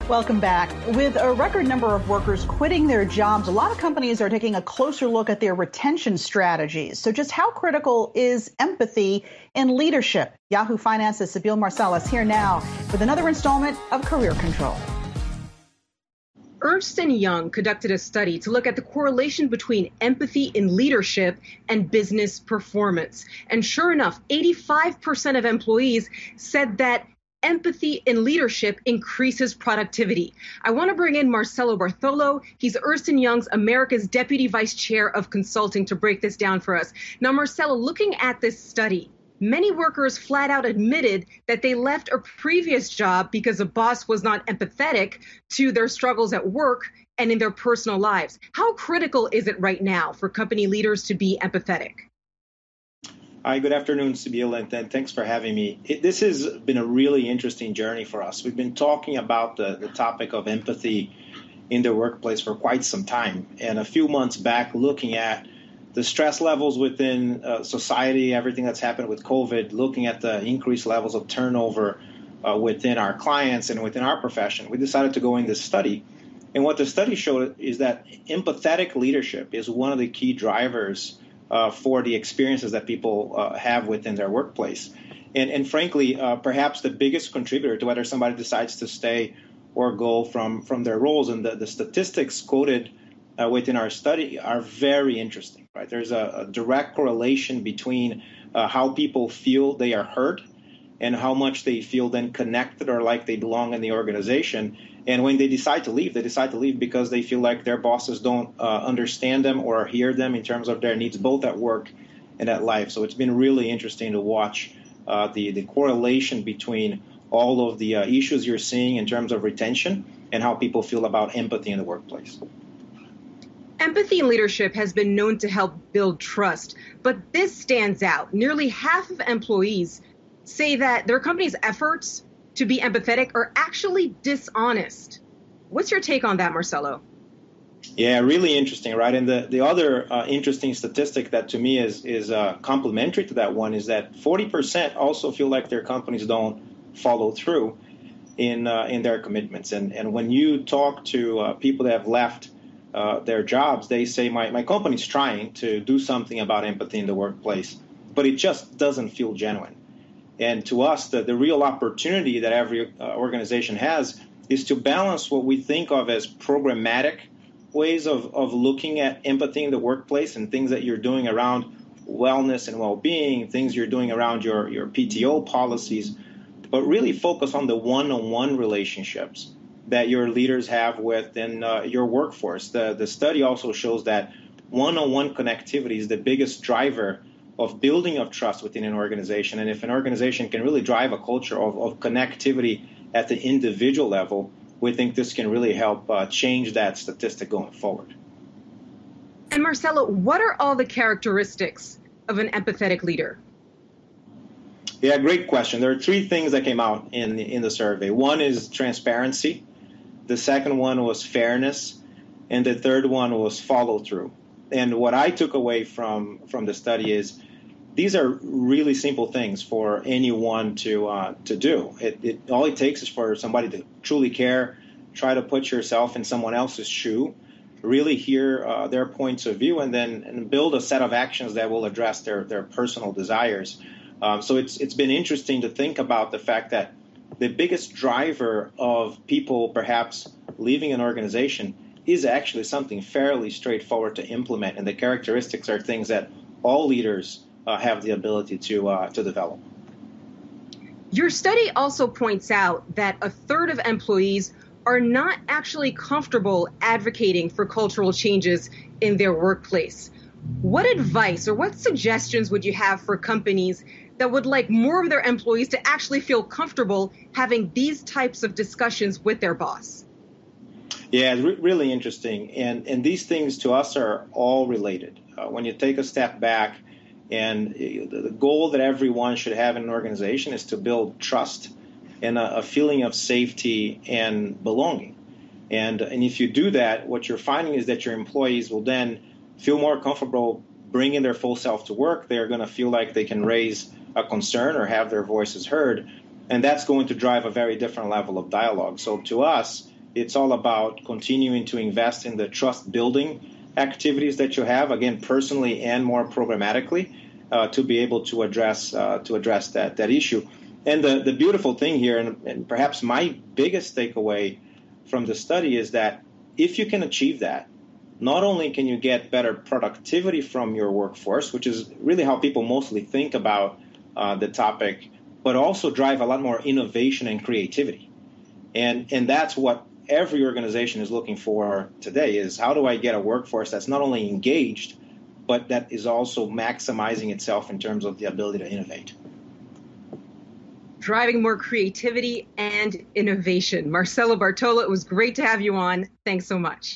Welcome back. With a record number of workers quitting their jobs, a lot of companies are taking a closer look at their retention strategies. So just how critical is empathy in leadership? Yahoo Finance's Sabeel Marsalis here now with another installment of Career Control. Ernst & Young conducted a study to look at the correlation between empathy in leadership and business performance. And sure enough, 85% of employees said that empathy in leadership increases productivity. I want to bring in Marcelo Bartholo. He's Ernst & Young's America's Deputy Vice Chair of Consulting to break this down for us. Now, Marcelo, looking at this study, many workers flat out admitted that they left a previous job because a boss was not empathetic to their struggles at work and in their personal lives. How critical is it right now for company leaders to be empathetic? Hi, good afternoon, Sabeel, and thanks for having me. This has been a really interesting journey for us. We've been talking about the topic of empathy in the workplace for quite some time. And a few months back, looking at the stress levels within society, everything that's happened with COVID, looking at the increased levels of turnover within our clients and within our profession, we decided to go in this study. And what the study showed is that empathetic leadership is one of the key drivers for the experiences that people have within their workplace. And frankly, perhaps the biggest contributor to whether somebody decides to stay or go from their roles. And the statistics quoted within our study are very interesting, right? There's a direct correlation between how people feel they are heard and how much they feel then connected or like they belong in the organization. And when they decide to leave, because they feel like their bosses don't understand them or hear them in terms of their needs, both at work and at life. So it's been really interesting to watch the correlation between all of the issues you're seeing in terms of retention and how people feel about empathy in the workplace. Empathy in leadership has been known to help build trust, but this stands out. Nearly half of employees say that their company's efforts to be empathetic are actually dishonest. What's your take on that, Marcelo? Yeah, really interesting, right? And the other interesting statistic that to me is complementary to that one is that 40% also feel like their companies don't follow through in their commitments. And when you talk to people that have left their jobs, they say, my company's trying to do something about empathy in the workplace, but it just doesn't feel genuine. And to us, the real opportunity that every organization has is to balance what we think of as programmatic ways of looking at empathy in the workplace and things that you're doing around wellness and well-being, things you're doing around your PTO policies, but really focus on the one-on-one relationships that your leaders have within your workforce. The study also shows that one-on-one connectivity is the biggest driver of building of trust within an organization. And if an organization can really drive a culture of connectivity at the individual level, we think this can really help change that statistic going forward. And Marcelo, what are all the characteristics of an empathetic leader? Yeah, great question. There are three things that came out in the survey. One is transparency. The second one was fairness. And the third one was follow through. And what I took away from the study is these are really simple things for anyone to do. All it takes is for somebody to truly care, try to put yourself in someone else's shoe, really hear their points of view, and then build a set of actions that will address their personal desires. So it's been interesting to think about the fact that the biggest driver of people perhaps leaving an organization is actually something fairly straightforward to implement, and the characteristics are things that all leaders have the ability to develop. Your study also points out that a third of employees are not actually comfortable advocating for cultural changes in their workplace. What advice or what suggestions would you have for companies that would like more of their employees to actually feel comfortable having these types of discussions with their boss? Yeah, it's really interesting. And these things to us are all related. When you take a step back, and the goal that everyone should have in an organization is to build trust and a feeling of safety and belonging. And if you do that, what you're finding is that your employees will then feel more comfortable bringing their full self to work. They're going to feel like they can raise a concern or have their voices heard. And that's going to drive a very different level of dialogue. So to us, It's all about continuing to invest in the trust building activities that you have, again, personally and more programmatically, to be able to address that issue. And the beautiful thing here, and perhaps my biggest takeaway from the study, is that if you can achieve that, not only can you get better productivity from your workforce, which is really how people mostly think about the topic, but also drive a lot more innovation and creativity. And that's what every organization is looking for today, is how do I get a workforce that's not only engaged, but that is also maximizing itself in terms of the ability to innovate. Driving more creativity and innovation. Marcelo Bartolo, it was great to have you on. Thanks so much.